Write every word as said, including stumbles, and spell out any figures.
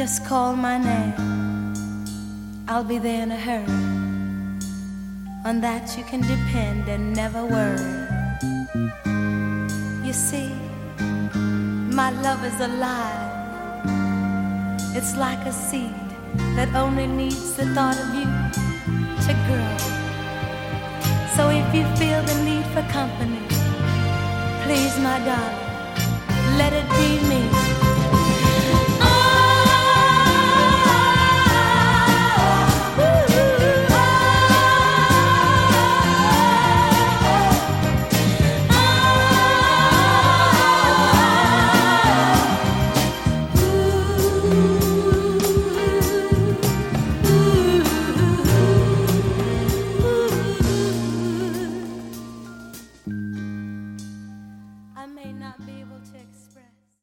Just call my name, I'll be there in a hurry. On that you can depend and never worry. You see, my love is alive. It's like a seed that only needs the thought of you to grow. So if you feel the need for company, please, my darling, let it be me.